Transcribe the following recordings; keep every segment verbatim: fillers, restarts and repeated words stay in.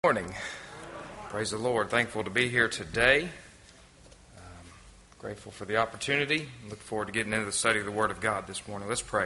Morning. Praise the Lord. Thankful to be here today. Um, grateful for the opportunity. Look forward to getting into the study of the Word of God this morning. Let's pray.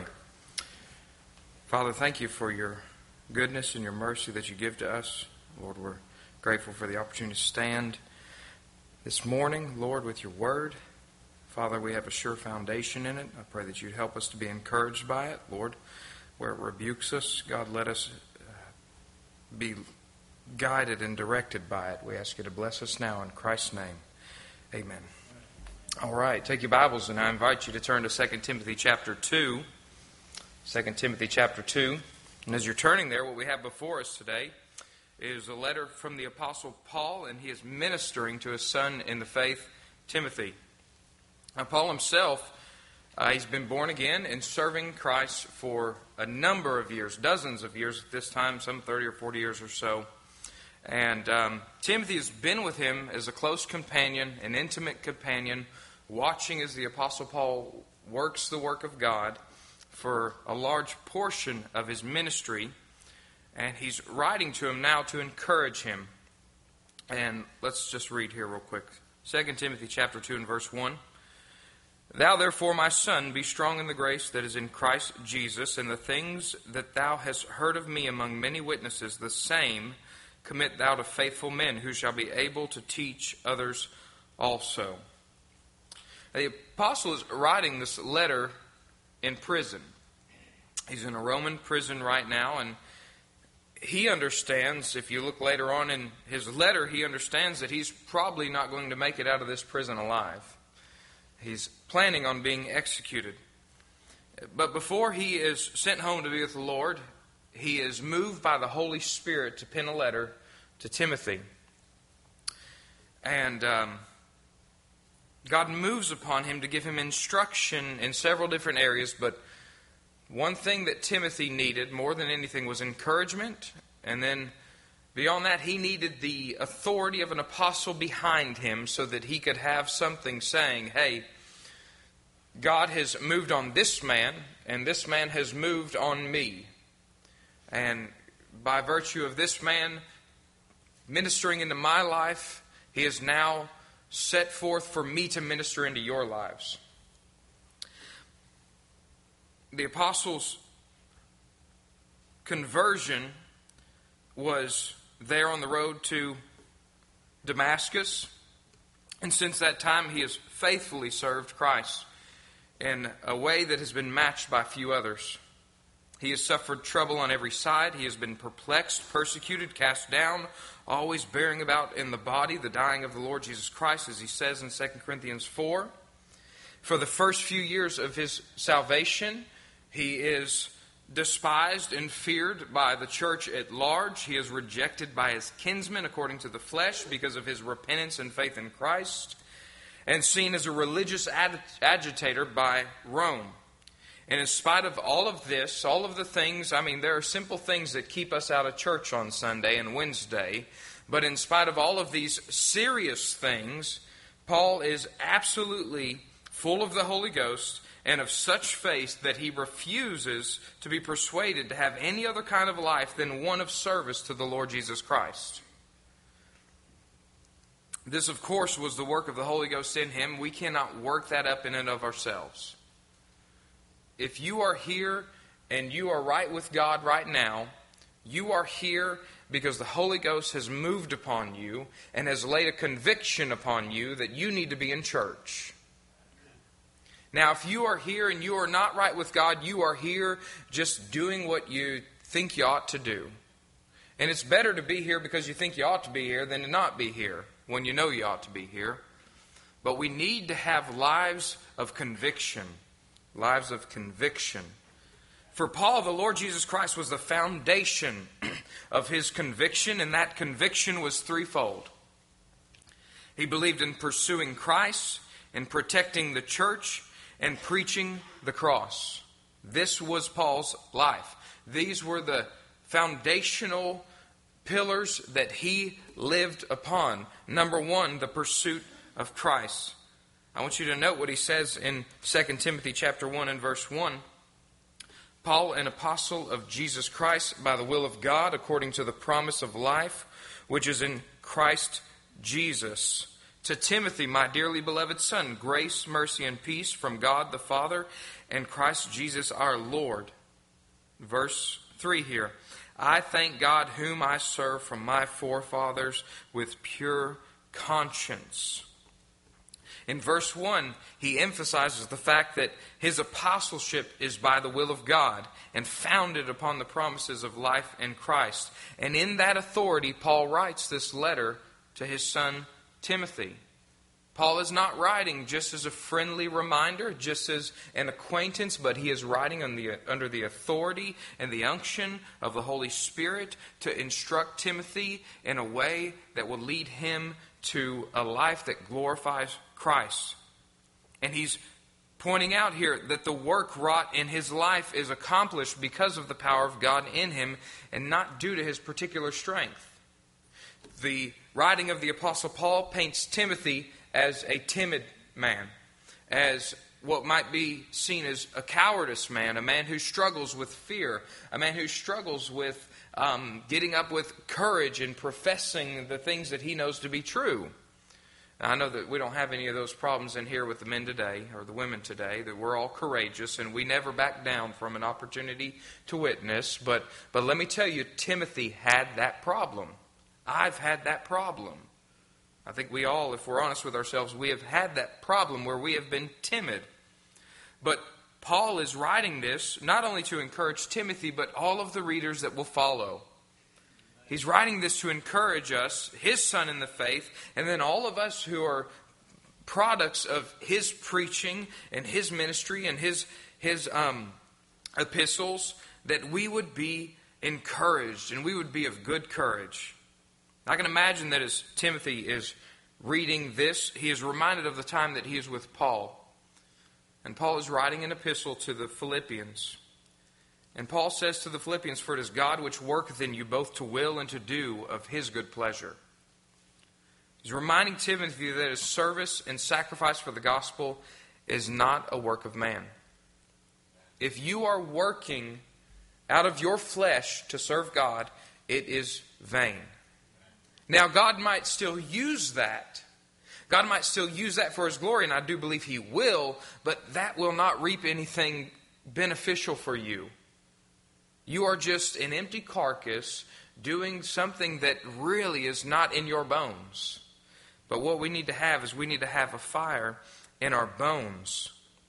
Father, thank you for your goodness and your mercy that you give to us. Lord, we're grateful for the opportunity to stand this morning, Lord, with your Word. Father, we have a sure foundation in it. I pray that you'd help us to be encouraged by it. Lord, where it rebukes us, God, let us uh, be guided and directed by it. We ask you to bless us now in Christ's name. Amen. All right, take your Bibles and I invite you to turn to Second Timothy chapter two. Second Timothy chapter two. And as you're turning there, what we have before us today is a letter from the Apostle Paul, and he is ministering to his son in the faith, Timothy. Now, Paul himself, uh, he's been born again and serving Christ for a number of years, dozens of years at this time, some thirty or forty years or so. And um, Timothy has been with him as a close companion, an intimate companion, watching as the Apostle Paul works the work of God for a large portion of his ministry. And he's writing to him now to encourage him. And let's just read here real quick. Second Timothy chapter two and verse one. Thou therefore, my son, be strong in the grace that is in Christ Jesus, and the things that thou hast heard of me among many witnesses, the same commit thou to faithful men, who shall be able to teach others also. The apostle is writing this letter in prison. He's in a Roman prison right now, and he understands, if you look later on in his letter, he understands that he's probably not going to make it out of this prison alive. He's planning on being executed. But before he is sent home to be with the Lord, he is moved by the Holy Spirit to pen a letter to Timothy. And um, God moves upon him to give him instruction in several different areas, but one thing that Timothy needed more than anything was encouragement, and then beyond that, he needed the authority of an apostle behind him so that he could have something saying, hey, God has moved on this man, and this man has moved on me. And by virtue of this man ministering into my life, he is now set forth for me to minister into your lives. The apostles' conversion was there on the road to Damascus. And since that time, he has faithfully served Christ in a way that has been matched by few others. He has suffered trouble on every side. He has been perplexed, persecuted, cast down, always bearing about in the body the dying of the Lord Jesus Christ, as he says in Second Corinthians four. For the first few years of his salvation, he is despised and feared by the church at large. He is rejected by his kinsmen according to the flesh because of his repentance and faith in Christ, and seen as a religious ag- agitator by Rome. And in spite of all of this, all of the things, I mean, there are simple things that keep us out of church on Sunday and Wednesday, but in spite of all of these serious things, Paul is absolutely full of the Holy Ghost and of such faith that he refuses to be persuaded to have any other kind of life than one of service to the Lord Jesus Christ. This, of course, was the work of the Holy Ghost in him. We cannot work that up in and of ourselves. If you are here and you are right with God right now, you are here because the Holy Ghost has moved upon you and has laid a conviction upon you that you need to be in church. Now, if you are here and you are not right with God, you are here just doing what you think you ought to do. And it's better to be here because you think you ought to be here than to not be here when you know you ought to be here. But we need to have lives of conviction. Lives of conviction. For Paul, the Lord Jesus Christ was the foundation of his conviction, and that conviction was threefold. He believed in pursuing Christ, in protecting the church, and preaching the cross. This was Paul's life. These were the foundational pillars that he lived upon. Number one, the pursuit of Christ. I want you to note what he says in Second Timothy chapter one and verse one. Paul, an apostle of Jesus Christ, by the will of God, according to the promise of life, which is in Christ Jesus. To Timothy, my dearly beloved son, grace, mercy, and peace from God the Father and Christ Jesus our Lord. Verse three here. I thank God whom I serve from my forefathers with pure conscience. In verse one, he emphasizes the fact that his apostleship is by the will of God and founded upon the promises of life in Christ. And in that authority, Paul writes this letter to his son Timothy. Paul is not writing just as a friendly reminder, just as an acquaintance, but he is writing on the, under the authority and the unction of the Holy Spirit to instruct Timothy in a way that will lead him to a life that glorifies Christ. And he's pointing out here that the work wrought in his life is accomplished because of the power of God in him and not due to his particular strength. The writing of the Apostle Paul paints Timothy as a timid man, as what might be seen as a cowardice man, a man who struggles with fear, a man who struggles with um, getting up with courage and professing the things that he knows to be true. Now, I know that we don't have any of those problems in here with the men today or the women today, that we're all courageous and we never back down from an opportunity to witness. But, but let me tell you, Timothy had that problem. I've had that problem. I think we all, if we're honest with ourselves, we have had that problem where we have been timid. But Paul is writing this not only to encourage Timothy, but all of the readers that will follow. He's writing this to encourage us, his son in the faith, and then all of us who are products of his preaching and his ministry and his, his um, epistles, that we would be encouraged and we would be of good courage. I can imagine that as Timothy is reading this, he is reminded of the time that he is with Paul. And Paul is writing an epistle to the Philippians. And Paul says to the Philippians, "For it is God which worketh in you both to will and to do of his good pleasure." He's reminding Timothy that his service and sacrifice for the gospel is not a work of man. If you are working out of your flesh to serve God, it is vain. Now, God might still use that. God might still use that for his glory, and I do believe he will, but that will not reap anything beneficial for you. You are just an empty carcass doing something that really is not in your bones. But what we need to have is we need to have a fire in our bones.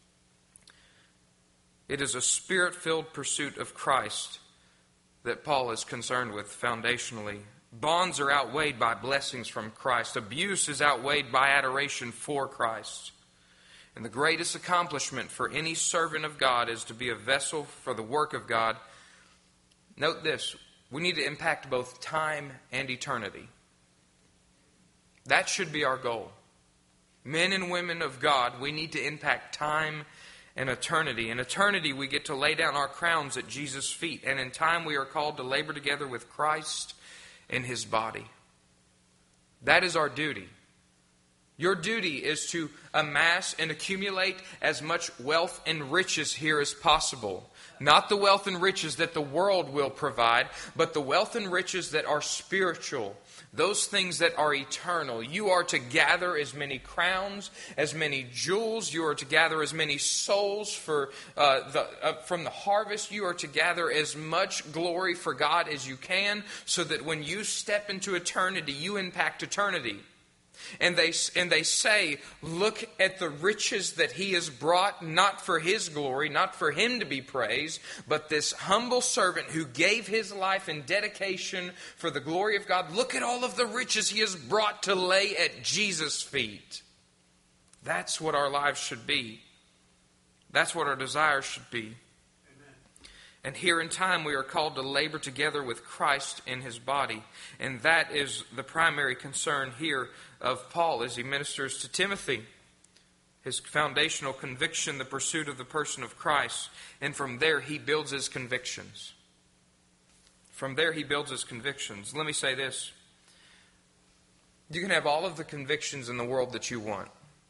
It is a spirit-filled pursuit of Christ that Paul is concerned with foundationally. Bonds are outweighed by blessings from Christ. Abuse is outweighed by adoration for Christ. And the greatest accomplishment for any servant of God is to be a vessel for the work of God. Note this, we need to impact both time and eternity. That should be our goal. Men and women of God, we need to impact time and eternity. In eternity, we get to lay down our crowns at Jesus' feet. And in time, we are called to labor together with Christ in his body. That is our duty. Your duty is to amass and accumulate as much wealth and riches here as possible. Not the wealth and riches that the world will provide, but the wealth and riches that are spiritual. Those things that are eternal. You are to gather as many crowns, as many jewels. You are to gather as many souls for uh, the, uh, from the harvest. You are to gather as much glory for God as you can, so that when you step into eternity, you impact eternity. And they and they say, look at the riches that he has brought, not for his glory, not for him to be praised, but this humble servant who gave his life in dedication for the glory of God. Look at all of the riches he has brought to lay at Jesus' feet. That's what our lives should be. That's what our desires should be. And here in time we are called to labor together with Christ in his body. And that is the primary concern here of Paul as he ministers to Timothy. His foundational conviction, the pursuit of the person of Christ. And from there he builds his convictions. From there he builds his convictions. Let me say this. You can have all of the convictions in the world that you want.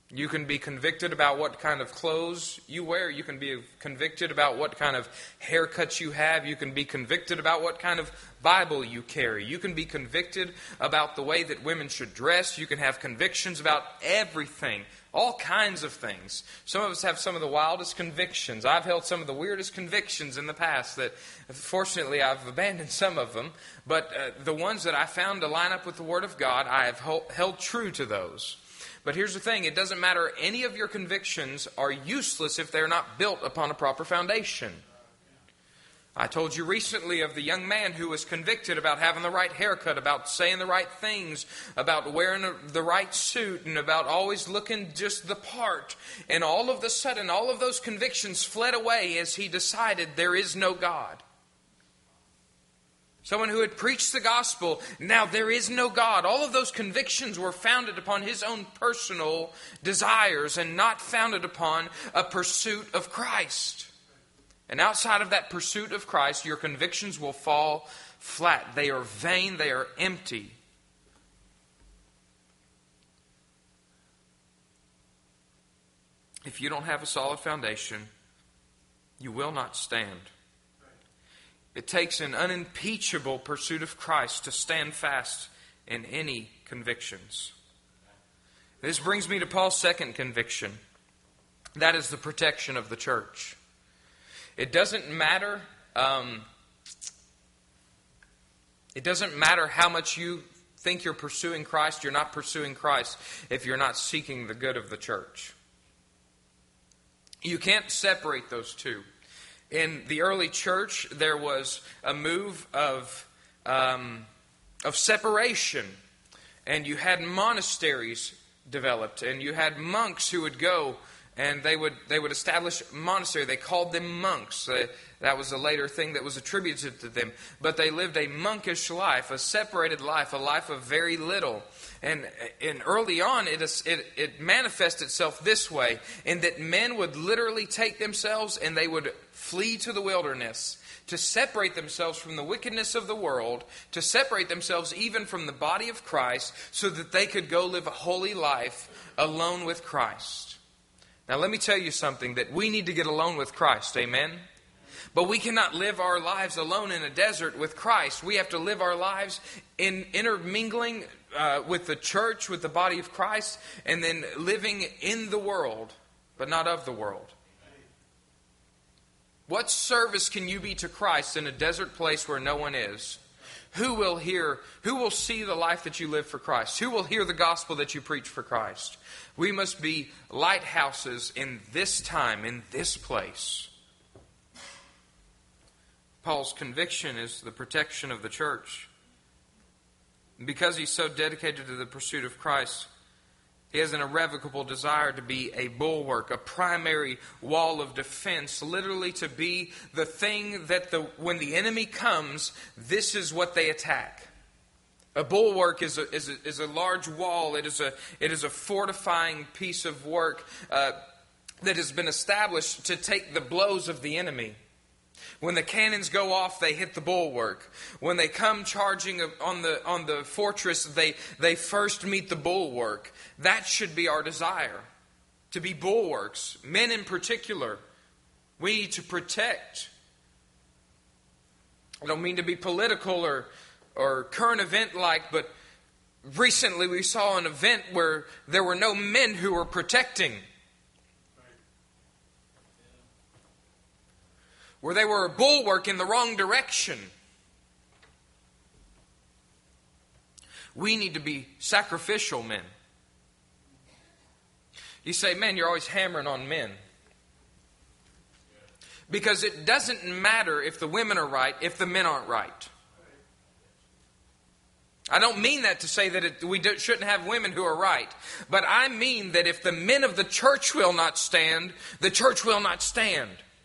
You can be convicted about what kind of clothes you wear. You can be convicted about what kind of haircuts you have. You can be convicted about what kind of Bible you carry. You can be convicted about the way that women should dress. You can have convictions about everything, all kinds of things. Some of us have some of the wildest convictions. I've held some of the weirdest convictions in the past that, fortunately, I've abandoned some of them. But uh, the ones that I found to line up with the Word of God, I have held true to those. But here's the thing, it doesn't matter, any of your convictions are useless if they're not built upon a proper foundation. I told you recently of the young man who was convicted about having the right haircut, about saying the right things, about wearing the right suit, and about always looking just the part. And all of a sudden, all of those convictions fled away as he decided there is no God. Someone who had preached the gospel, now there is no God. All of those convictions were founded upon his own personal desires and not founded upon a pursuit of Christ. And outside of that pursuit of Christ, your convictions will fall flat. They are vain, they are empty. If you don't have a solid foundation, you will not stand. It takes an unimpeachable pursuit of Christ to stand fast in any convictions. This brings me to Paul's second conviction. That is the protection of the church. It doesn't matter, um, it doesn't matter how much you think you're pursuing Christ, you're not pursuing Christ if you're not seeking the good of the church. You can't separate those two. In the early church, there was a move of um, of separation, and you had monasteries developed, and you had monks who would go and they would they would establish a monastery. They called them monks. Uh, that was a later thing that was attributed to them. But they lived a monkish life, a separated life, a life of very little. And, and early on, it, is, it, it manifests itself this way, in that men would literally take themselves and they would flee to the wilderness to separate themselves from the wickedness of the world, to separate themselves even from the body of Christ, so that they could go live a holy life alone with Christ. Now let me tell you something, that we need to get alone with Christ, amen? But we cannot live our lives alone in a desert with Christ. We have to live our lives in intermingling uh, with the church, with the body of Christ, and then living in the world, but not of the world. What service can you be to Christ in a desert place where no one is? Who will hear, who will see the life that you live for Christ? Who will hear the gospel that you preach for Christ? We must be lighthouses in this time, in this place. Paul's conviction is the protection of the church. Because he's so dedicated to the pursuit of Christ, he has an irrevocable desire to be a bulwark, a primary wall of defense, literally to be the thing that the when the enemy comes, this is what they attack. A bulwark is a, is a, is a large wall. It is a, it is a fortifying piece of work uh, that has been established to take the blows of the enemy. When the cannons go off, they hit the bulwark. When they come charging on the on the fortress, they, they first meet the bulwark. That should be our desire, to be bulwarks. Men in particular, we need to protect. I don't mean to be political or, or current event-like, but recently we saw an event where there were no men who were protecting. Where they were a bulwark in the wrong direction. We need to be sacrificial men. You say, man, you're always hammering on men. Because it doesn't matter if the women are right, if the men aren't right. I don't mean that to say that it, we do, shouldn't have women who are right. But I mean that if the men of the church will not stand, the church will not stand.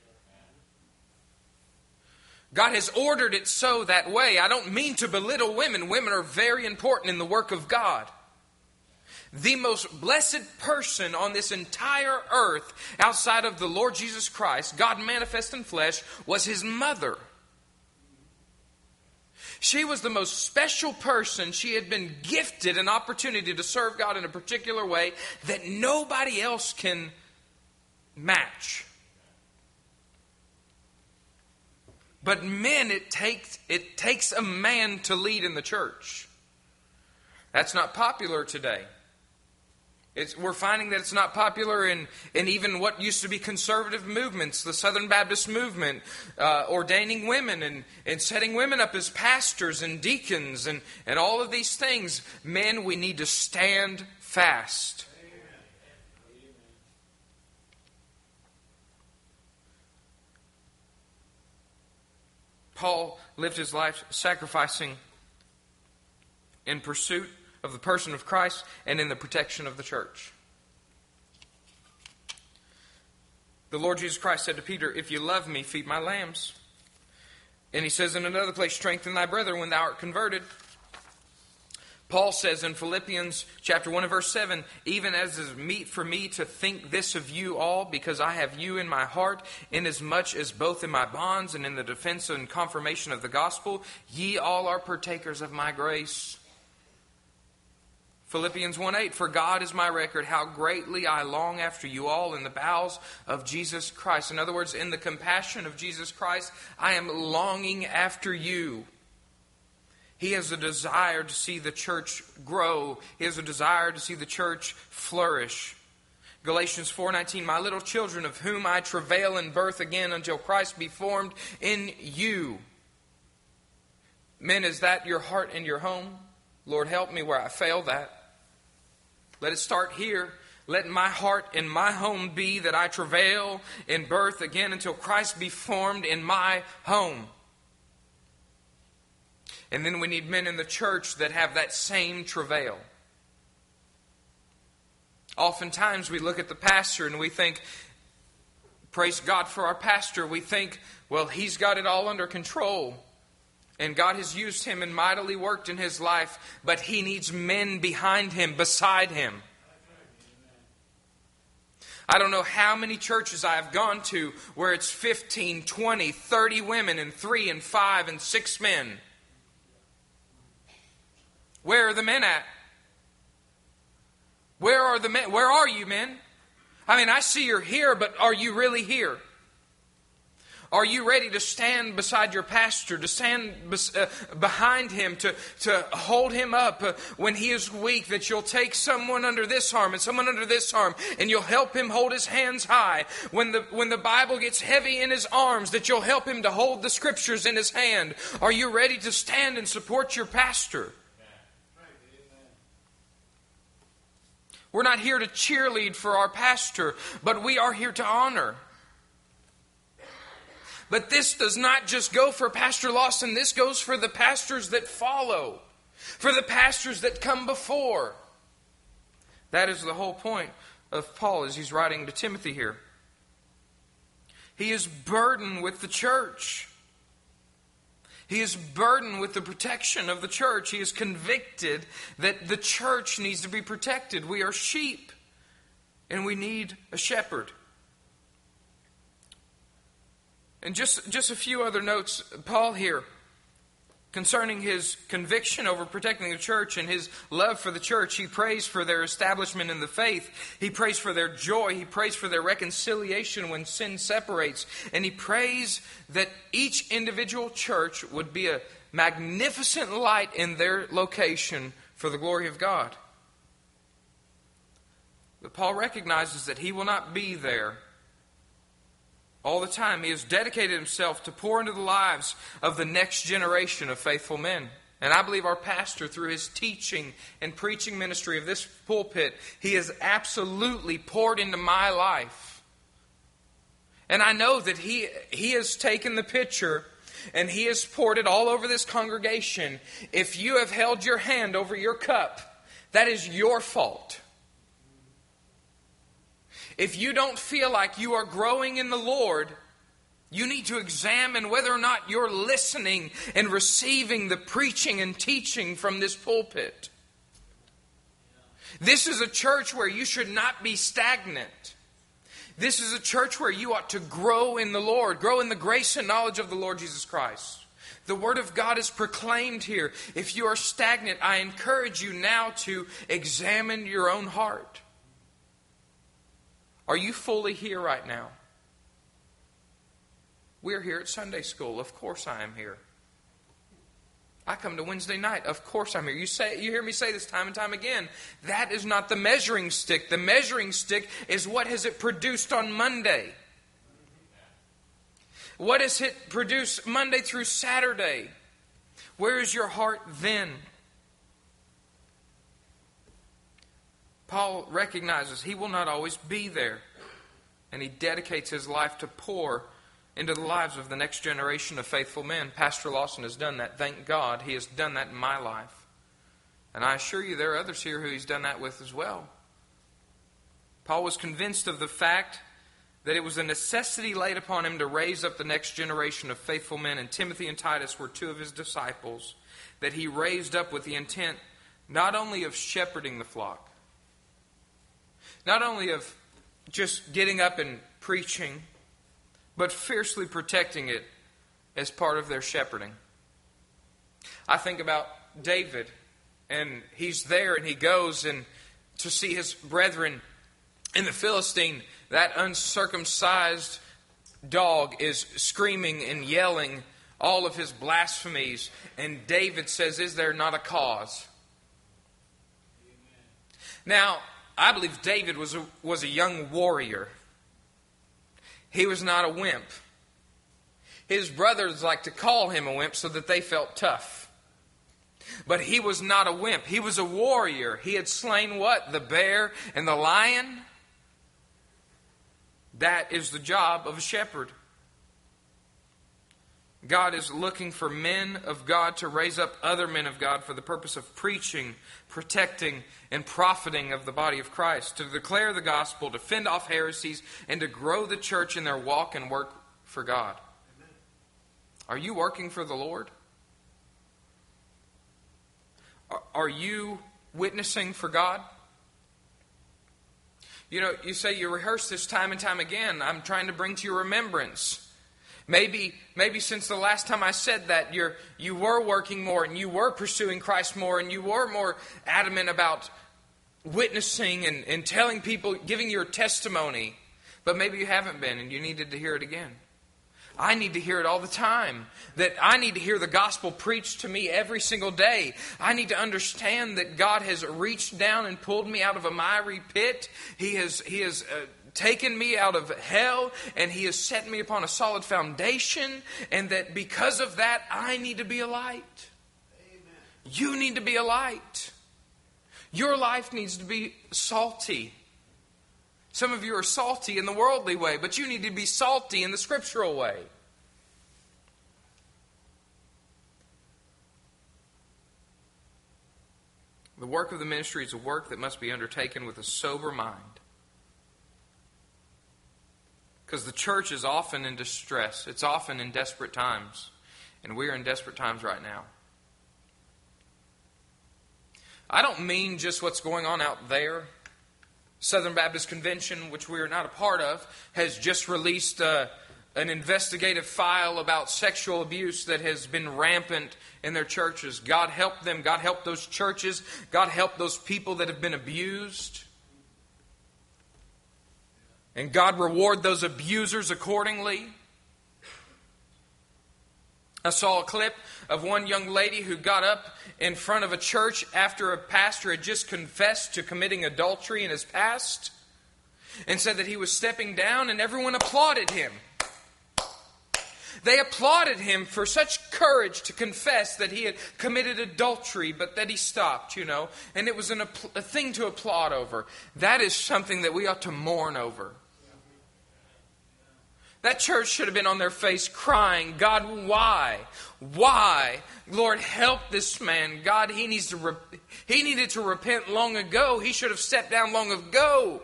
God has ordered it so that way. I don't mean to belittle women. Women are very important in the work of God. The most blessed person on this entire earth, outside of the Lord Jesus Christ, God manifest in flesh, was His mother. She was the most special person. She had been gifted an opportunity to serve God in a particular way that nobody else can match. But men, it takes it takes a man to lead in the church. That's not popular today. It's, we're finding that it's not popular in, in even what used to be conservative movements, the Southern Baptist movement, uh, ordaining women and, and setting women up as pastors and deacons and, and all of these things. Men, we need to stand fast. Paul lived his life sacrificing in pursuit of the person of Christ and in the protection of the church. The Lord Jesus Christ said to Peter, "If you love me, feed my lambs." And he says in another place, "Strengthen thy brethren when thou art converted." Paul says in Philippians chapter one and verse seven, "Even as is meet for me to think this of you all, because I have you in my heart, inasmuch as both in my bonds and in the defense and confirmation of the gospel, ye all are partakers of my grace." Philippians one eight, "For God is my record, how greatly I long after you all in the bowels of Jesus Christ." In other words, in the compassion of Jesus Christ, I am longing after you. He has a desire to see the church grow. He has a desire to see the church flourish. Galatians four nineteen, "My little children, of whom I travail in birth again until Christ be formed in you." Men, is that your heart and your home? Lord, help me where I fail that. Let it start here. Let my heart and my home be that I travail in birth again until Christ be formed in my home. And then we need men in the church that have that same travail. Oftentimes we look at the pastor and we think, praise God for our pastor. We think, well, he's got it all under control. And God has used him and mightily worked in his life, but he needs men behind him, beside him. I don't know how many churches I have gone to where it's fifteen, twenty, thirty women and three and five and six men. Where are the men at? Where are the men? Where are you, men? I mean, I see you're here, but are you really here? Are you ready to stand beside your pastor, to stand bes- uh, behind him, to, to hold him up uh, when he is weak, that you'll take someone under this arm and someone under this arm, and you'll help him hold his hands high. When the, when the Bible gets heavy in his arms, that you'll help him to hold the scriptures in his hand. Are you ready to stand and support your pastor? We're not here to cheerlead for our pastor, but we are here to honor. But this does not just go for Pastor Lawson. This goes for the pastors that follow, for the pastors that come before. That is the whole point of Paul as he's writing to Timothy here. He is burdened with the church. He is burdened with the protection of the church. He is convicted that the church needs to be protected. We are sheep, and we need a shepherd. And just, just a few other notes, Paul here, concerning his conviction over protecting the church and his love for the church. He prays for their establishment in the faith. He prays for their joy. He prays for their reconciliation when sin separates. And he prays that each individual church would be a magnificent light in their location for the glory of God. But Paul recognizes that he will not be there all the time. He has dedicated himself to pour into the lives of the next generation of faithful men. And I believe our pastor, through his teaching and preaching ministry of this pulpit, he has absolutely poured into my life. And I know that he, he has taken the pitcher and he has poured it all over this congregation. If you have held your hand over your cup, that is your fault. If you don't feel like you are growing in the Lord, you need to examine whether or not you're listening and receiving the preaching and teaching from this pulpit. This is a church where you should not be stagnant. This is a church where you ought to grow in the Lord, grow in the grace and knowledge of the Lord Jesus Christ. The Word of God is proclaimed here. If you are stagnant, I encourage you now to examine your own heart. Are you fully here right now? We're here at Sunday school. Of course I am here. I come to Wednesday night. Of course I'm here. You say, you hear me say this time and time again. That is not the measuring stick. The measuring stick is what has it produced on Monday. What has it produced Monday through Saturday? Where is your heart then? Paul recognizes he will not always be there. And he dedicates his life to pour into the lives of the next generation of faithful men. Pastor Lawson has done that. Thank God he has done that in my life. And I assure you there are others here who he's done that with as well. Paul was convinced of the fact that it was a necessity laid upon him to raise up the next generation of faithful men. And Timothy and Titus were two of his disciples that he raised up with the intent not only of shepherding the flock, not only of just getting up and preaching, but fiercely protecting it as part of their shepherding. I think about David, and he's there and he goes and to see his brethren in the Philistine. That uncircumcised dog is screaming and yelling all of his blasphemies, and David says, "Is there not a cause?" Amen. Now, I believe David was a, was a young warrior. He was not a wimp. His brothers like to call him a wimp so that they felt tough. But he was not a wimp. He was a warrior. He had slain what? The bear and the lion? That is the job of a shepherd. God is looking for men of God to raise up other men of God for the purpose of preaching, protecting, and profiting of the body of Christ, to declare the gospel, to fend off heresies, and to grow the church in their walk and work for God. Amen. Are you working for the Lord? Are you witnessing for God? You know, you say you rehearse this time and time again. I'm trying to bring to your remembrance. Maybe maybe since the last time I said that, you're, you were working more and you were pursuing Christ more and you were more adamant about witnessing and, and telling people, giving your testimony. But maybe you haven't been and you needed to hear it again. I need to hear it all the time. That I need to hear the gospel preached to me every single day. I need to understand that God has reached down and pulled me out of a miry pit. He has, he has uh, taken me out of hell, and He has set me upon a solid foundation, and that because of that, I need to be a light. Amen. You need to be a light. Your life needs to be salty. Some of you are salty in the worldly way, but you need to be salty in the scriptural way. The work of the ministry is a work that must be undertaken with a sober mind. Because the church is often in distress. It's often in desperate times. And we're in desperate times right now. I don't mean just what's going on out there. Southern Baptist Convention, which we are not a part of, has just released uh, an investigative file about sexual abuse that has been rampant in their churches. God help them. God help those churches. God help those people that have been abused. And God reward those abusers accordingly. I saw a clip of one young lady who got up in front of a church after a pastor had just confessed to committing adultery in his past and said that he was stepping down, and everyone applauded him. They applauded him for such courage to confess that he had committed adultery, but that he stopped, you know. And it was an, a thing to applaud over. That is something that we ought to mourn over. That church should have been on their face crying, God, why? Why? Lord, help this man. God, he needs to re- he needed to repent long ago. He should have stepped down long ago.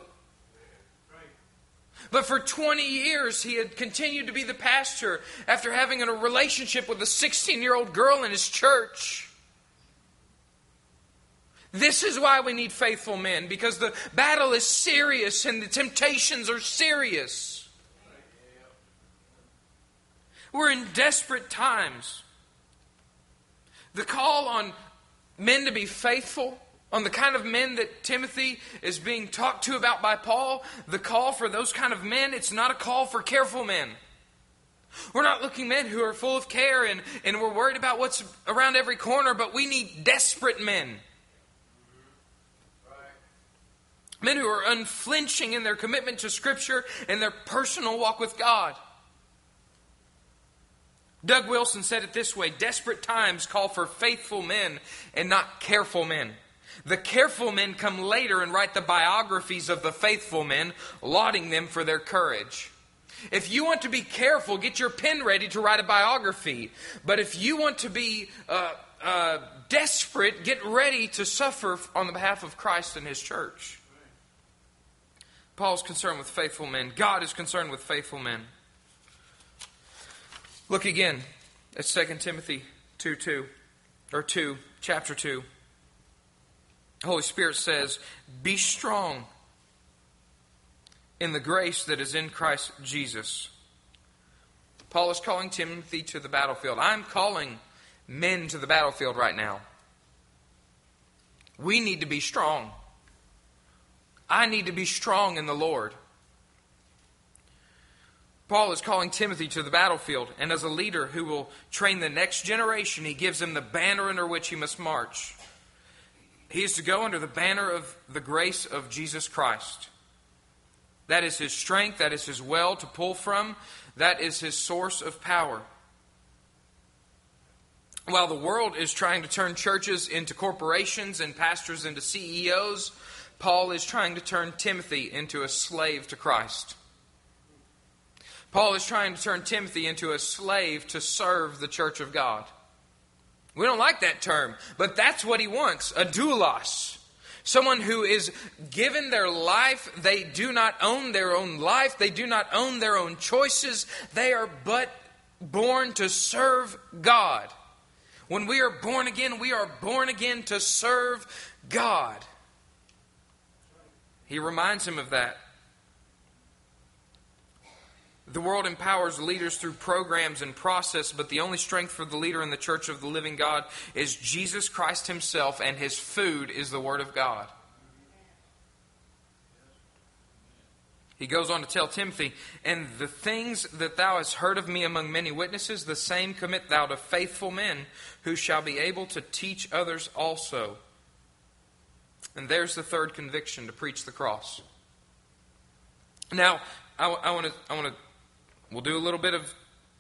But for twenty years, he had continued to be the pastor after having a relationship with a sixteen-year-old girl in his church. This is why we need faithful men, because the battle is serious and the temptations are serious. We're in desperate times. The call on men to be faithful, on the kind of men that Timothy is being talked to about by Paul, the call for those kind of men, it's not a call for careful men. We're not looking men who are full of care and, and we're worried about what's around every corner, but we need desperate men. Men who are unflinching in their commitment to Scripture and their personal walk with God. Doug Wilson said it this way: desperate times call for faithful men and not careful men. The careful men come later and write the biographies of the faithful men, lauding them for their courage. If you want to be careful, get your pen ready to write a biography. But if you want to be uh, uh, desperate, get ready to suffer on the behalf of Christ and His church. Paul's concerned with faithful men. God is concerned with faithful men. Look again at Second Timothy two two, or two, chapter two. The Holy Spirit says, "Be strong in the grace that is in Christ Jesus." Paul is calling Timothy to the battlefield. I'm calling men to the battlefield right now. We need to be strong. I need to be strong in the Lord. Paul is calling Timothy to the battlefield, and as a leader who will train the next generation, he gives him the banner under which he must march. He is to go under the banner of the grace of Jesus Christ. That is his strength, that is his well to pull from, that is his source of power. While the world is trying to turn churches into corporations and pastors into C E Os, Paul is trying to turn Timothy into a slave to Christ. Paul is trying to turn Timothy into a slave to serve the church of God. We don't like that term, but that's what he wants, a doulos. Someone who is given their life. They do not own their own life. They do not own their own choices. They are but born to serve God. When we are born again, we are born again to serve God. He reminds him of that. The world empowers leaders through programs and process, but the only strength for the leader in the church of the living God is Jesus Christ Himself, and His food is the Word of God. He goes on to tell Timothy, "And the things that thou hast heard of me among many witnesses, the same commit thou to faithful men, who shall be able to teach others also." And there's the third conviction, to preach the cross. Now, I, I want to, I want to, we'll do a little bit of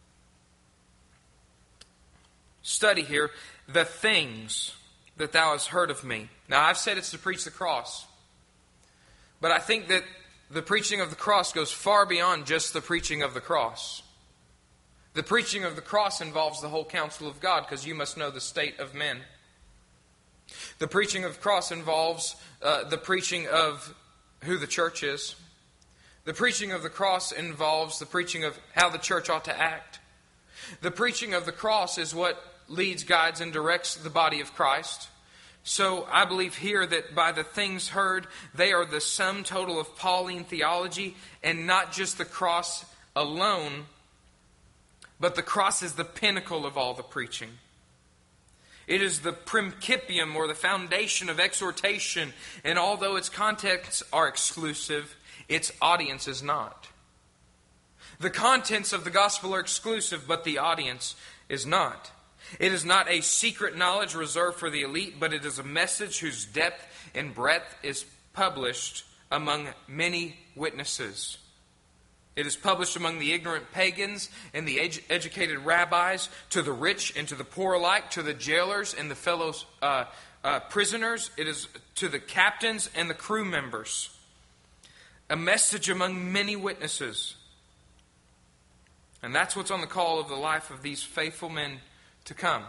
study here. The things that thou hast heard of me. Now, I've said it's to preach the cross, but I think that the preaching of the cross goes far beyond just the preaching of the cross. The preaching of the cross involves the whole counsel of God, because you must know the state of men. The preaching of the cross involves uh, the preaching of who the church is. The preaching of the cross involves the preaching of how the church ought to act. The preaching of the cross is what leads, guides, and directs the body of Christ. So I believe here that by the things heard, they are the sum total of Pauline theology, and not just the cross alone, but the cross is the pinnacle of all the preaching. It is the principium, or the foundation of exhortation, and although its contexts are exclusive, its audience is not. The contents of the gospel are exclusive, but the audience is not. It is not a secret knowledge reserved for the elite, but it is a message whose depth and breadth is published among many witnesses. It is published among the ignorant pagans and the edu- educated rabbis, to the rich and to the poor alike, to the jailers and the fellow uh, uh, prisoners. It is to the captains and the crew members. A message among many witnesses. And that's what's on the call of the life of these faithful men to come.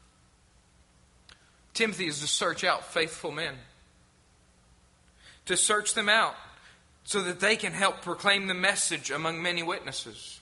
Timothy is to search out faithful men. To search them out so that they can help proclaim the message among many witnesses.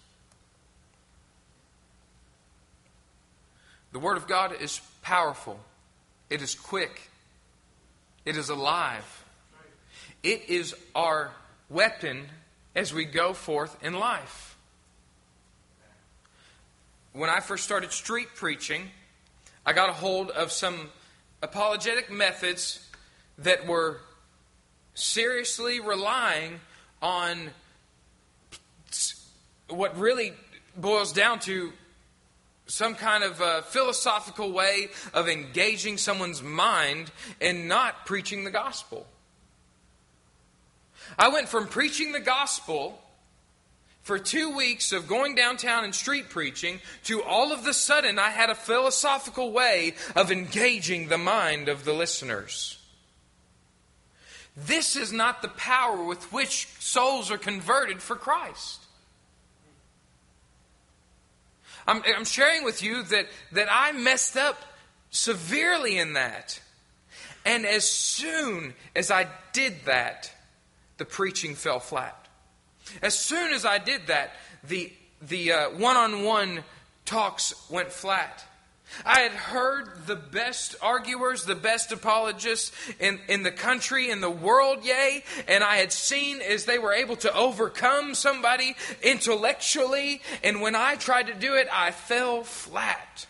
The Word of God is powerful. It is quick. It is alive. It is our weapon as we go forth in life. When I first started street preaching, I got a hold of some apologetic methods that were seriously relying on what really boils down to some kind of a philosophical way of engaging someone's mind and not preaching the gospel. I went from preaching the gospel for two weeks of going downtown and street preaching to all of a sudden I had a philosophical way of engaging the mind of the listeners. This is not the power with which souls are converted for Christ. I'm, I'm sharing with you that, that I messed up severely in that. And as soon as I did that, the preaching fell flat. As soon as I did that, the, the uh, one-on-one talks went flat. I had heard the best arguers, the best apologists in, in the country, in the world, yea, and I had seen as they were able to overcome somebody intellectually, and when I tried to do it, I fell flat.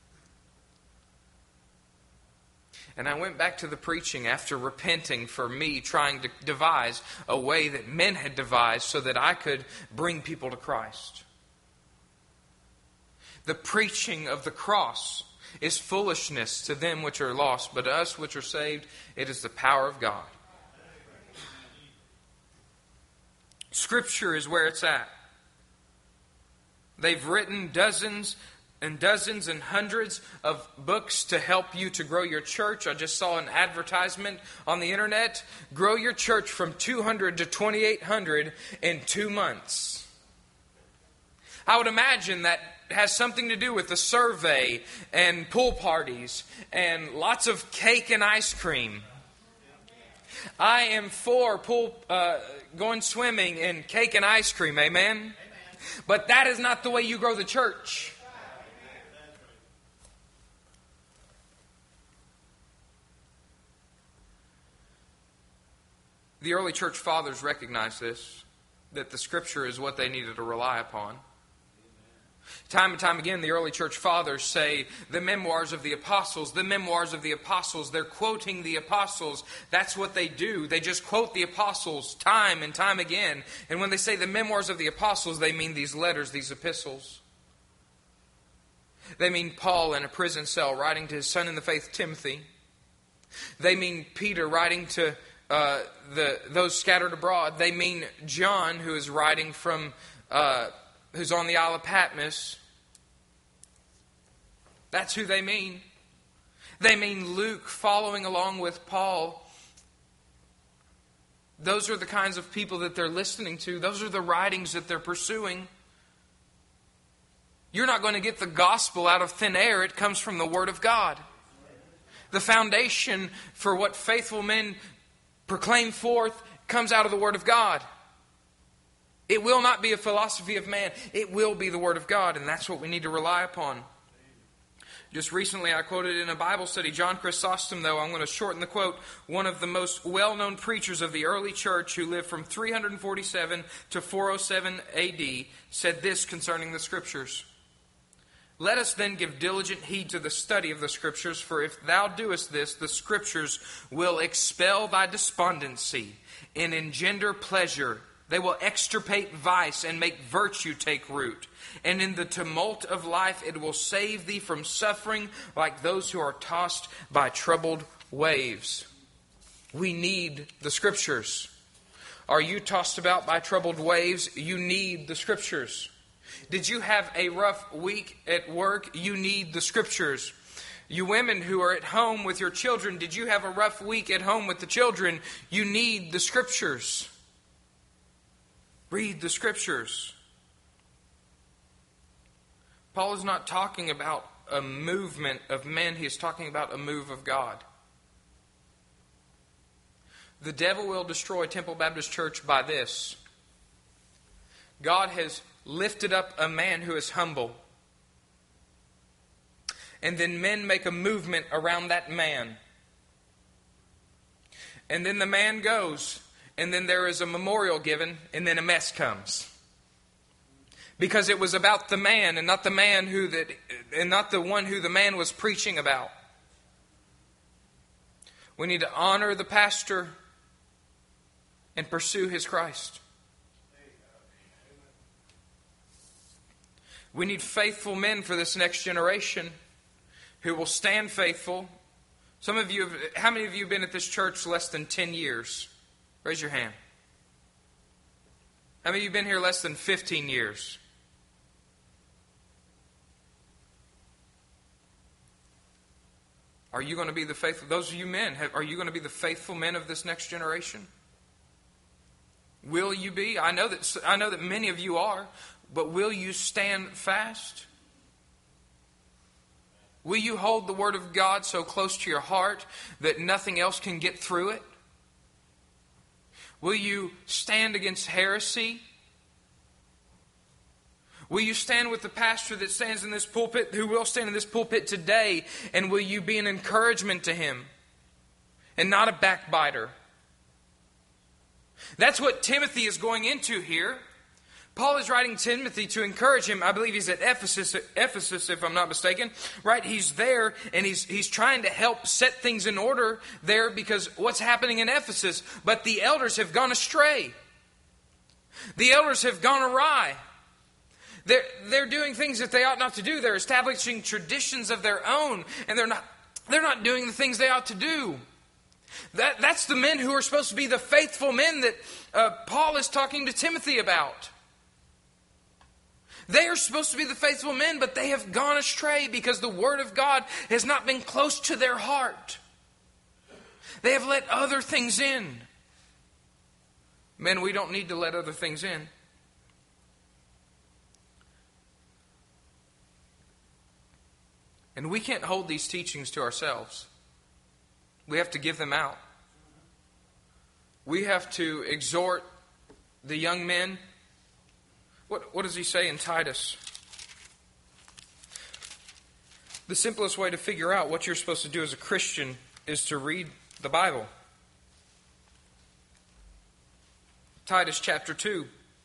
And I went back to the preaching after repenting for me trying to devise a way that men had devised so that I could bring people to Christ. The preaching of the cross is foolishness to them which are lost, but to us which are saved, it is the power of God. Scripture is where it's at. They've written dozens and dozens and hundreds of books to help you to grow your church. I just saw an advertisement on the internet. Grow your church from two hundred to twenty-eight hundred in two months. I would imagine that has something to do with the survey and pool parties and lots of cake and ice cream. I am for pool, uh, going swimming and cake and ice cream, amen? Amen? But that is not the way you grow the church. The early church fathers recognized this, that the Scripture is what they needed to rely upon. Time and time again, the early church fathers say the memoirs of the apostles, the memoirs of the apostles, they're quoting the apostles. That's what they do. They just quote the apostles time and time again. And when they say the memoirs of the apostles, they mean these letters, these epistles. They mean Paul in a prison cell writing to his son in the faith, Timothy. They mean Peter writing to uh, the those scattered abroad. They mean John, who is writing from... Uh, who's on the Isle of Patmos. That's who they mean. They mean Luke following along with Paul. Those are the kinds of people that they're listening to. Those are the writings that they're pursuing. You're not going to get the gospel out of thin air. It comes from the Word of God. The foundation for what faithful men proclaim forth comes out of the Word of God. It will not be a philosophy of man. It will be the Word of God, and that's what we need to rely upon. Just recently I quoted in a Bible study, John Chrysostom, though, I'm going to shorten the quote, one of the most well-known preachers of the early church who lived from three forty-seven to four oh seven A D, said this concerning the Scriptures. Let us then give diligent heed to the study of the Scriptures, for if thou doest this, the Scriptures will expel thy despondency and engender pleasure. They will extirpate vice and make virtue take root. And in the tumult of life it will save thee from suffering like those who are tossed by troubled waves. We need the Scriptures. Are you tossed about by troubled waves? You need the Scriptures. Did you have a rough week at work? You need the Scriptures. You women who are at home with your children, did you have a rough week at home with the children? You need the Scriptures. Read the Scriptures. Paul is not talking about a movement of men. He is talking about a move of God. The devil will destroy Temple Baptist Church by this. God has lifted up a man who is humble. And then men make a movement around that man. And then the man goes. And then there is a memorial given, and then a mess comes. Because it was about the man and not the man who that and not the one who the man was preaching about. We need to honor the pastor and pursue his Christ. We need faithful men for this next generation who will stand faithful. Some of you, have, how many of you have been at this church less than ten years? Raise your hand. How many of you have been here less than fifteen years? Are you going to be the faithful, those of you men, have, are you going to be the faithful men of this next generation? Will you be? I know that I know that many of you are, but will you stand fast? Will you hold the Word of God so close to your heart that nothing else can get through it? Will you stand against heresy? Will you stand with the pastor that stands in this pulpit, who will stand in this pulpit today, and will you be an encouragement to him and not a backbiter? That's what Timothy is going into here. Paul is writing Timothy to encourage him. I believe he's at Ephesus, Ephesus, if I'm not mistaken. Right? He's there, and he's he's trying to help set things in order there because what's happening in Ephesus? But the elders have gone astray. The elders have gone awry. They're, they're doing things that they ought not to do. They're establishing traditions of their own, and they're not they're not doing the things they ought to do. That, that's the men who are supposed to be the faithful men that uh, Paul is talking to Timothy about. They are supposed to be the faithful men, but they have gone astray because the Word of God has not been close to their heart. They have let other things in. Men, we don't need to let other things in. And we can't hold these teachings to ourselves. We have to give them out. We have to exhort the young men. What, what does he say in Titus? The simplest way to figure out what you're supposed to do as a Christian is to read the Bible. Titus chapter two.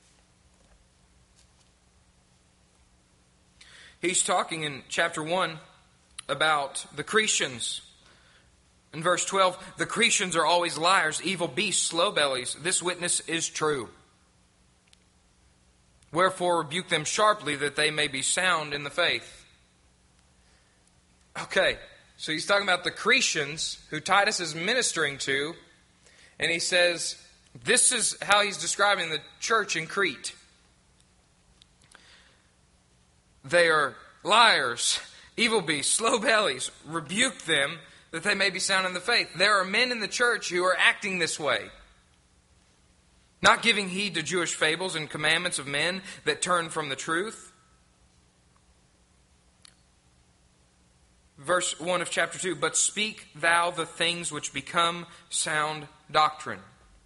He's talking in chapter one about the Cretians. In verse twelve, the Cretians are always liars, evil beasts, slow bellies. This witness is true. Wherefore rebuke them sharply that they may be sound in the faith. Okay, so he's talking about the Cretians who Titus is ministering to. And he says, this is how he's describing the church in Crete. They are liars, evil beasts, slow bellies. Rebuke them that they may be sound in the faith. There are men in the church who are acting this way. Not giving heed to Jewish fables and commandments of men that turn from the truth. Verse one of chapter two, but speak thou the things which become sound doctrine.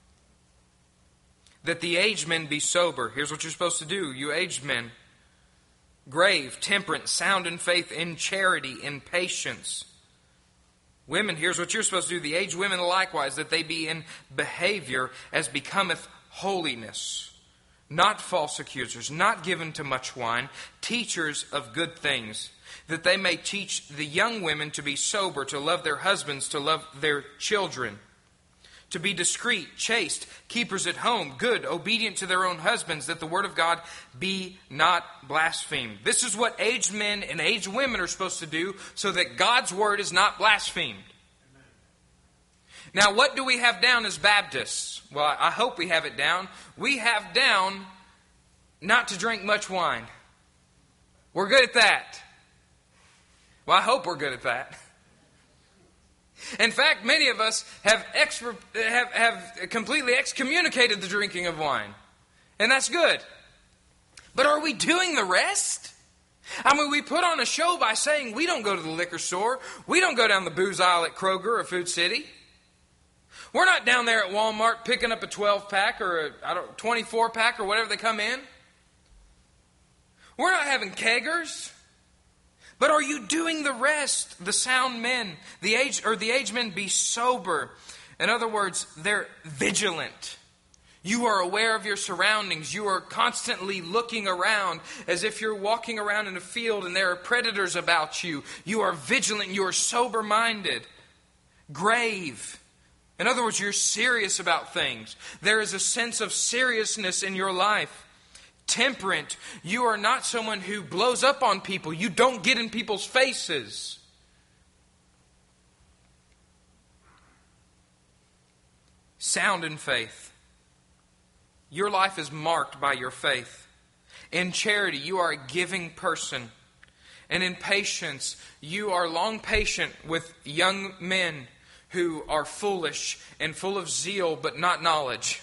That the aged men be sober. Here's what you're supposed to do, you aged men. Grave, temperate, sound in faith, in charity, in patience. Women, here's what you're supposed to do. The aged women likewise, that they be in behavior as becometh holiness. Not false accusers, not given to much wine, teachers of good things. That they may teach the young women to be sober, to love their husbands, to love their children. To be discreet, chaste, keepers at home, good, obedient to their own husbands, that the word of God be not blasphemed. This is what aged men and aged women are supposed to do so that God's word is not blasphemed. Amen. Now, what do we have down as Baptists? Well, I hope we have it down. We have down not to drink much wine. We're good at that. Well, I hope we're good at that. In fact, many of us have, expr- have have completely excommunicated the drinking of wine. And that's good. But are we doing the rest? I mean, we put on a show by saying we don't go to the liquor store. We don't go down the booze aisle at Kroger or Food City. We're not down there at Walmart picking up a twelve-pack or a I don't, twenty-four-pack or whatever they come in. We're not having keggers. But are you doing the rest? The sound men, the age or the aged men be sober. In other words, they're vigilant. You are aware of your surroundings. You are constantly looking around as if you're walking around in a field and there are predators about you. You are vigilant. You are sober-minded. Grave. In other words, you're serious about things. There is a sense of seriousness in your life. Temperate. You are not someone who blows up on people. You don't get in people's faces. Sound in faith. Your life is marked by your faith. In charity, you are a giving person. And in patience, you are long patient with young men who are foolish and full of zeal but not knowledge.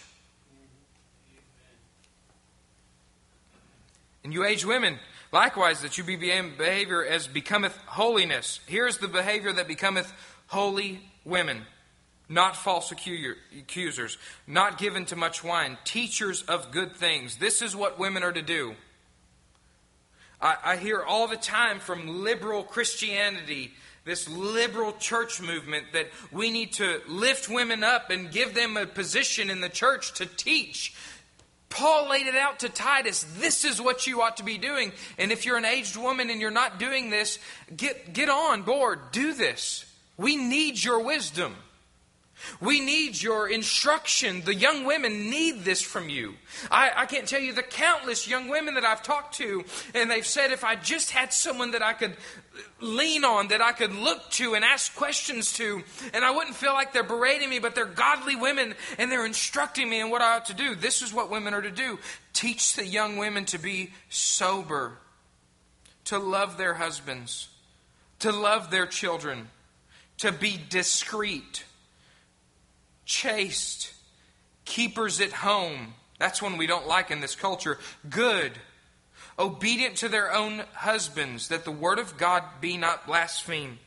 And you aged women, likewise, that you be behavior as becometh holiness. Here's the behavior that becometh holy women. Not false accusers, not given to much wine, teachers of good things. This is what women are to do. I, I hear all the time from liberal Christianity, this liberal church movement, that we need to lift women up and give them a position in the church to teach. Paul laid it out to Titus. This is what you ought to be doing. And if you're an aged woman and you're not doing this, get, get on board. Do this. We need your wisdom. We need your instruction. The young women need this from you. I, I can't tell you the countless young women that I've talked to, and they've said if I just had someone that I could lean on, that I could look to and ask questions to, and I wouldn't feel like they're berating me, but they're godly women, and they're instructing me in what I ought to do. This is what women are to do. Teach the young women to be sober, to love their husbands, to love their children, to be discreet, chaste, keepers at home. That's one we don't like in this culture. Good, obedient to their own husbands, that the word of God be not blasphemed.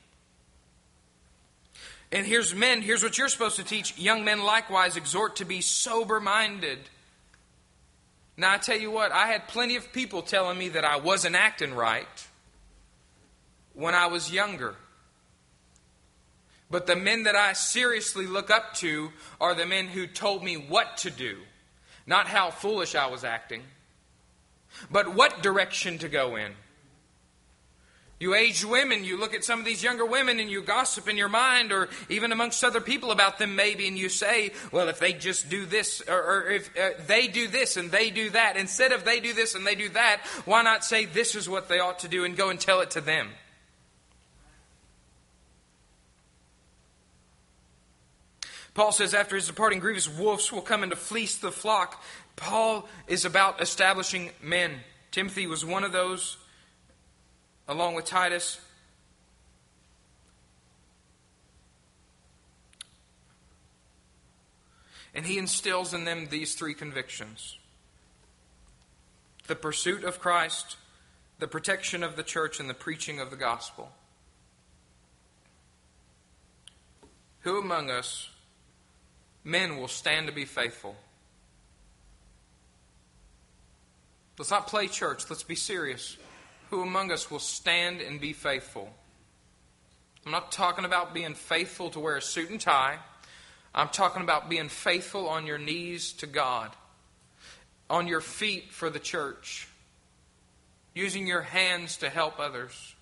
And here's men, here's what you're supposed to teach. Young men likewise exhort to be sober-minded. Now I tell you what, I had plenty of people telling me that I wasn't acting right when I was younger. But the men that I seriously look up to are the men who told me what to do. Not how foolish I was acting, but what direction to go in. You aged women, you look at some of these younger women and you gossip in your mind, or even amongst other people about them maybe, and you say, well, if they just do this, or, or if uh, they do this and they do that, instead of they do this and they do that, why not say this is what they ought to do and go and tell it to them? Paul says after his departing, grievous wolves will come in to fleece the flock. Paul is about establishing men. Timothy was one of those, along with Titus. And he instills in them these three convictions: the pursuit of Christ, the protection of the church, and the preaching of the gospel. Who among us men will stand to be faithful? Let's not play church. Let's be serious. Who among us will stand and be faithful? I'm not talking about being faithful to wear a suit and tie. I'm talking about being faithful on your knees to God, on your feet for the church, using your hands to help others.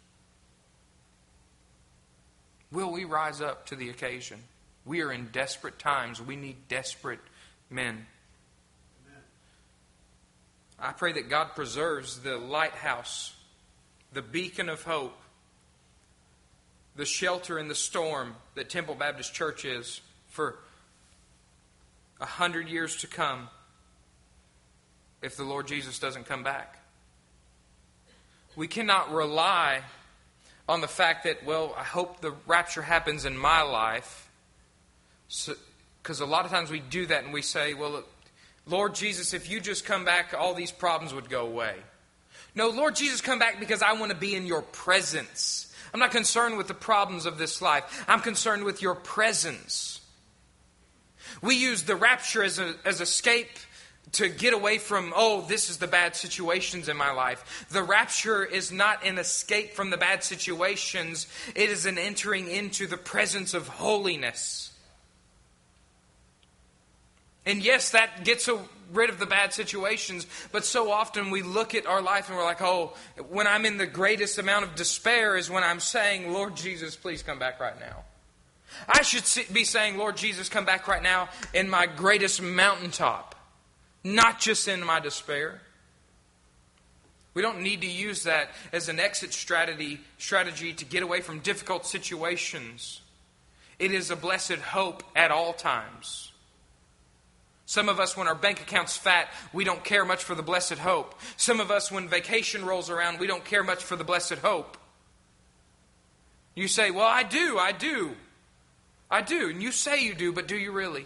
Will we rise up to the occasion? We are in desperate times. We need desperate men. Amen. I pray that God preserves the lighthouse, the beacon of hope, the shelter in the storm that Temple Baptist Church is for a hundred years to come if the Lord Jesus doesn't come back. We cannot rely on the fact that, well, I hope the rapture happens in my life. Because so, a lot of times we do that and we say, well, Lord Jesus, if you just come back, all these problems would go away. No, Lord Jesus, come back because I want to be in your presence. I'm not concerned with the problems of this life. I'm concerned with your presence. We use the rapture as a, as escape to get away from, oh, this is the bad situations in my life. The rapture is not an escape from the bad situations. It is an entering into the presence of holiness. And yes, that gets rid of the bad situations, but so often we look at our life and we're like, oh, when I'm in the greatest amount of despair is when I'm saying, Lord Jesus, please come back right now. I should be saying, Lord Jesus, come back right now in my greatest mountaintop, not just in my despair. We don't need to use that as an exit strategy, strategy to get away from difficult situations. It is a blessed hope at all times. Some of us, when our bank account's fat, we don't care much for the blessed hope. Some of us, when vacation rolls around, we don't care much for the blessed hope. You say, well, I do, I do. I do. And you say you do, but do you really?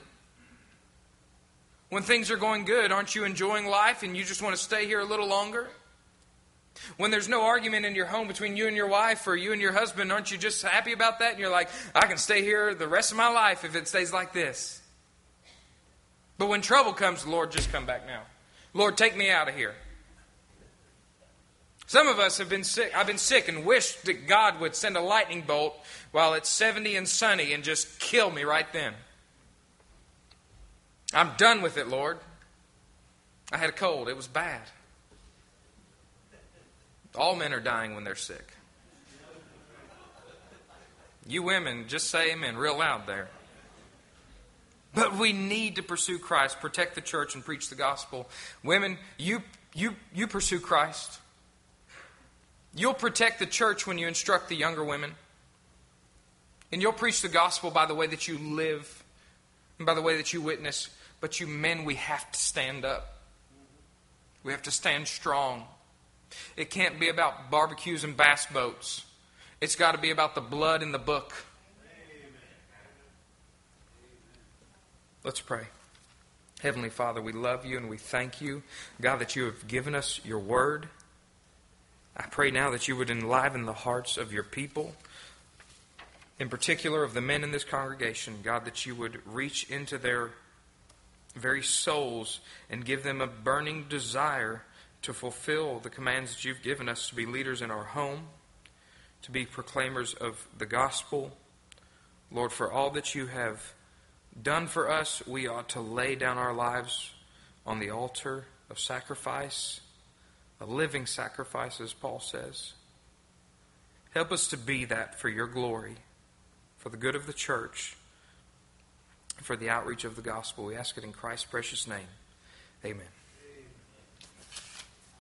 When things are going good, aren't you enjoying life and you just want to stay here a little longer? When there's no argument in your home between you and your wife or you and your husband, aren't you just happy about that? And you're like, I can stay here the rest of my life if it stays like this. But when trouble comes, Lord, just come back now. Lord, take me out of here. Some of us have been sick. I've been sick and wished that God would send a lightning bolt while it's seventy and sunny and just kill me right then. I'm done with it, Lord. I had a cold. It was bad. All men are dying when they're sick. You women, just say amen real loud there. But we need to pursue Christ, protect the church, and preach the gospel. Women, you you you pursue Christ. You'll protect the church when you instruct the younger women. And you'll preach the gospel by the way that you live and by the way that you witness. But you men, we have to stand up. We have to stand strong. It can't be about barbecues and bass boats. It's got to be about the blood in the book. Let's pray. Heavenly Father, we love you and we thank you, God, that you have given us your word. I pray now that you would enliven the hearts of your people, in particular of the men in this congregation, God, that you would reach into their very souls and give them a burning desire to fulfill the commands that you've given us to be leaders in our home, to be proclaimers of the gospel. Lord, for all that you have done for us, we ought to lay down our lives on the altar of sacrifice, a living sacrifice, as Paul says. Help us to be that for your glory, for the good of the church, for the outreach of the gospel. We ask it in Christ's precious name. Amen.